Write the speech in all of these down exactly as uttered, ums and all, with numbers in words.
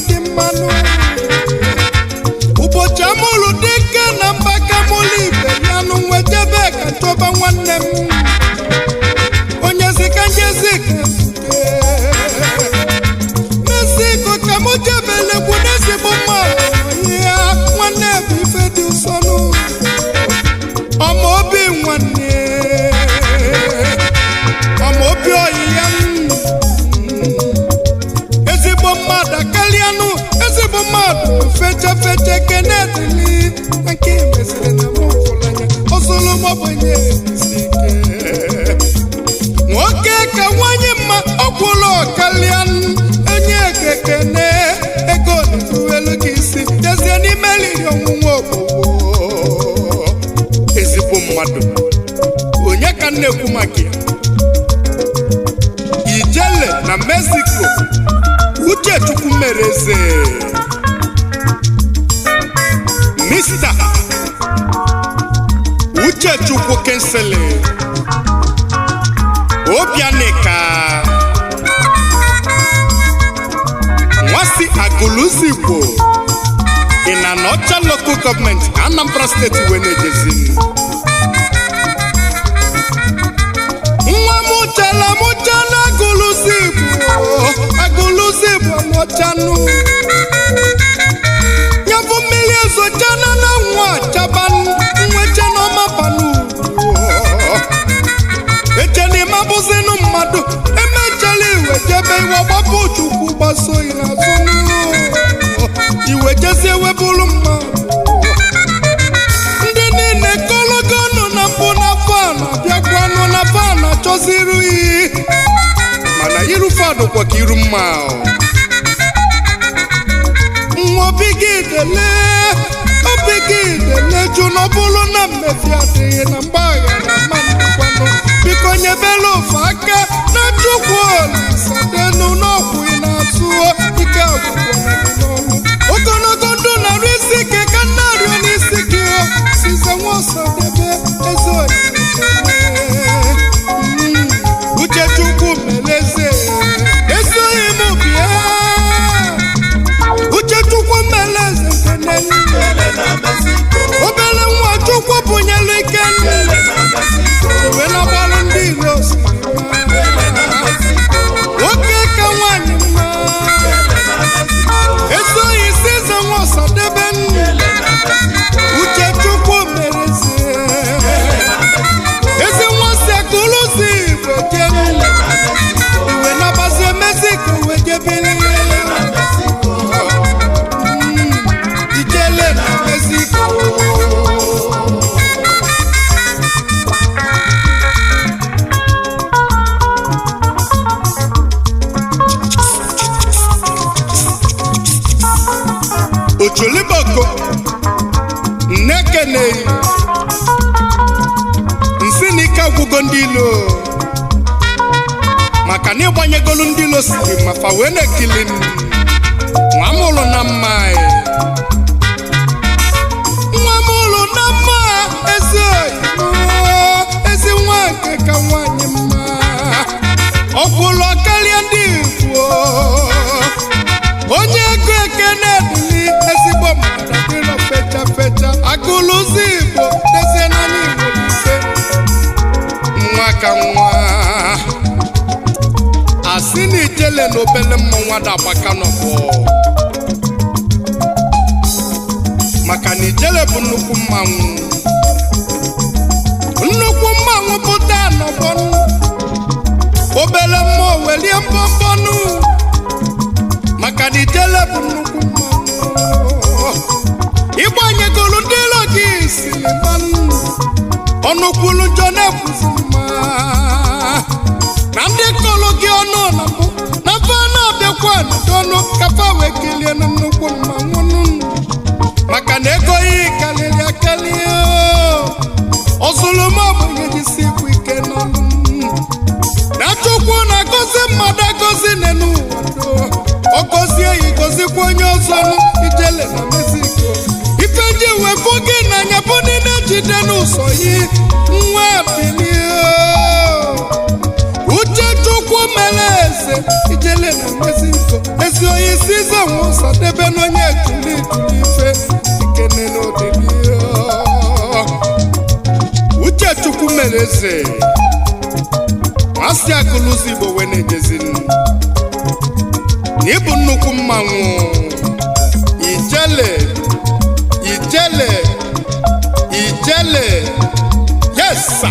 dị mmanụ ụbọchị amụrụ dike na mbaka mụlụ ibe ya nụ nwejebe ka chọba nwanne m onye zika njezika Mexico ka mụ jebelegwu n'ezigbo mmanụ ya nwanne bụ ife dị ụsọ nụ ọma obi nwanne ọma obi oyi ya ezigbo mmadụ kalịanụ ezigbo mmadụ fecha fecha kenedili na nke mesịrị na mụfụlanya ọsụlụ mọbanye isi ike nwoke ka nwanyị mma ọkwụlụ kalịanụ onye kekene ego n'efuelu gị isi jezie n'ime liri ọnwụnwa ogbogbo ezigbo mmadụ onye ka na-ekwu maka ya Ijele na Mexico Uchechukwu mere eze Mister Uchechukwu Kensele Obianika Nwasi Aguluzigbo in an Ọcha local government Anambra State Wenejezin nwa mụchala mụchala Aguluzigbo Aguluzigbo n'Ọchanụ ya bụ mmiri ezochana na nwa chabanụ nweche n'ọmabanụ echena ịmabụzinụ mmadụ emechala iwe jebe iwe gbapụ Chukwu gbasoghị n'azụnụ iwe jezie webụrụ mmadụ ndị niile kọlọgo nọ na mpụ na fan bịakwanụ na fan achọziru iyi mana iru fadụ kwa ka iru mma nwa obi gị dele obi gị dele jụ n'ọbụlụ na mmefi adịghị na mgbaghara mmanụkwanụ biko nyebela ofe aka na Chukwu Olisadenu n'ọkwụ ị na-atụ ike ọgwụgwọ n'ọnụ ogologo ndụ na-arụ isi ike ka nna arịọ n'isi gị size nwa Ọsadebe eze Uchechukwu meleze esoghị m bịa Uchechukwu meleze obele nwa Chukwu bụnyelu ike ewe na-agbalụ ndị iro nwoke ka nwanyị mma esoghị size nwa Ọsadebe Uchechukwu meleze ezi nwa si Aguluzigbo iwe na-agbazie Mexico wee jebele Ijele na Mexico Ocholiboko nnekene nsị na ike agwụgo ndị ilo maka na ịgbanyegolu ndị ilo siri mafa wee na-ekili nwa mụlụ na mma nwa mụlụ na mma ezi ezi nwa nke ka nwanyị mma ọkwụlụ karịa ndị Igbo onye ego ekene dịli ezigbo mmadụ dịrọ fecha fecha Aguluzigbo dezie n'ala Igbo ise nwa ka nwa asị na Ijele na obele mmọnwụ adabaka n'ọgbọ maka na Ijele bụ nnukwu mmanwụ nnukwu mmanwụ pụta n'ọgbọnụ obele mmụọ welie mbọmbọnụ maka na Ijele bụ nnukwu mmanwụ ịgbanyegolu ndị ilo gị siri mmanụ ọnụkwulu njọ na-ekwuzi mma na ndị kọlụ gị ọnụ na mbụ na fa na-abịakwa n'ọnụ ka fa wee kelie na nnukwu mmanwụ maka na ego ihe karịrị akarị ọzụlụma ọbụghị jisi ikwu ike n'ọnụ na Chukwu na-agọzi mmadụ agọzi n'ụwa ọ gọzie ya gọzikwa onye ọzọ Ijele na Mexico ife ji wefụ gị n'anya bụ niile jide n'ụzọ yi nwa bilie Uchechukwu meleze Ijele na Mexico ezi onye isi ize nwụsa debe n'onye ejuli ejuli ife ikene n'odili Uchechukwu mere eze masị akụlụzi Igbo wee na-ejezi n'ịbụ nnukwu mmanwụ ijele ijele ijele yes sir.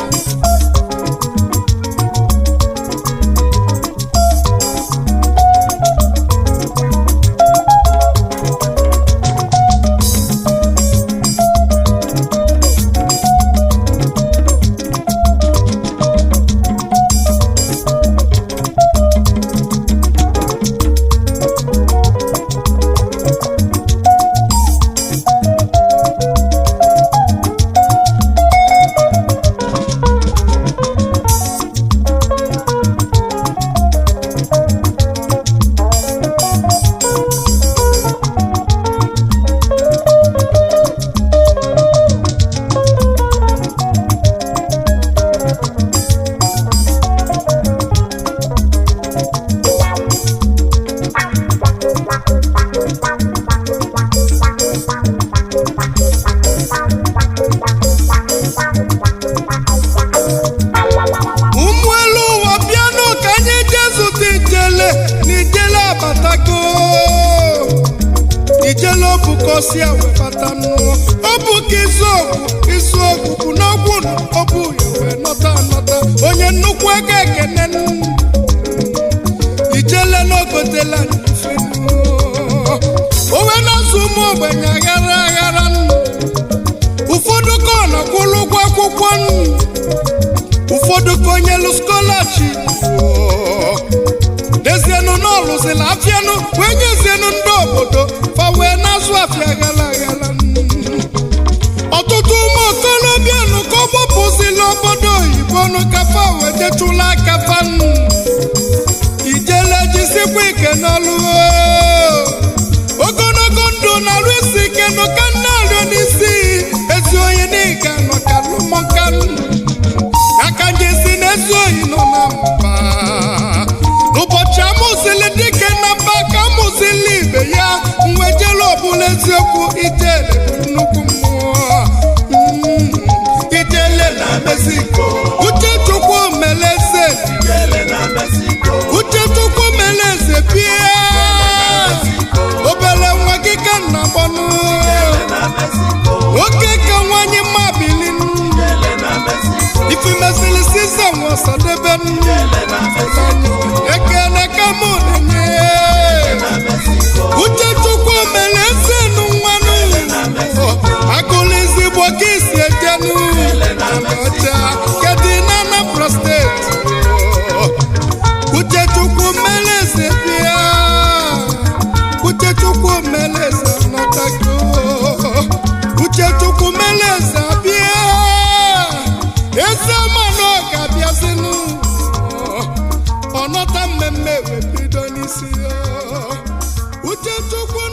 Kosia wepatanu obu kizogu kizogu kunogu obu yewe nota nota onye nnukwu ego ekenen ijele n'ogotela n'ifenu owe n'azụmụ ogbenye aghara aghara ụfọdụ ka ọ na-akwụlụ ụgwọ akwụkwọ ụfọdụ ka onye lụ scholarship dezienu n'ọlụzila afịanụ wee nyezienu ndị obodo fa wee na-azụ afịa ghala ghala ọtụtụ ụmụ okolobịa nụ ka ọ gbapụzila obodo oyibo nụ kafa wee detụla aka fa ijele jisikwa ike n'ọlụ ogologo ndụ na-arụ isi ike nụ ka nna arịọ n'isi ezi onye n'ịga nọ ka lụmọka aka njesi na ezi oyi nọ na mba n'ụbọchị amụzili dike na mba ka amụzili ibe ya mwejelu ọbụla eziokwu ijele nnukwu mmụọ ijele na Mexico Uchechukwu meleze Uchechukwu meleze bịa obere nwa gị ka nna gbọnụ nwoke ka nwanyị mabili ifimezili size nwasadebe ekene ka mụ nenye Uchechukwu meleze nwanụ agụlizigbo ka isi ejenu ọcha kedị na Anambra steeti Uchechukwu meleze bịa Uchechukwu meleze nọtago Uchechukwu meleze bịa eze manụ ga-abịazinu ọnọta mmemme wee bido n'isi Uchechukwu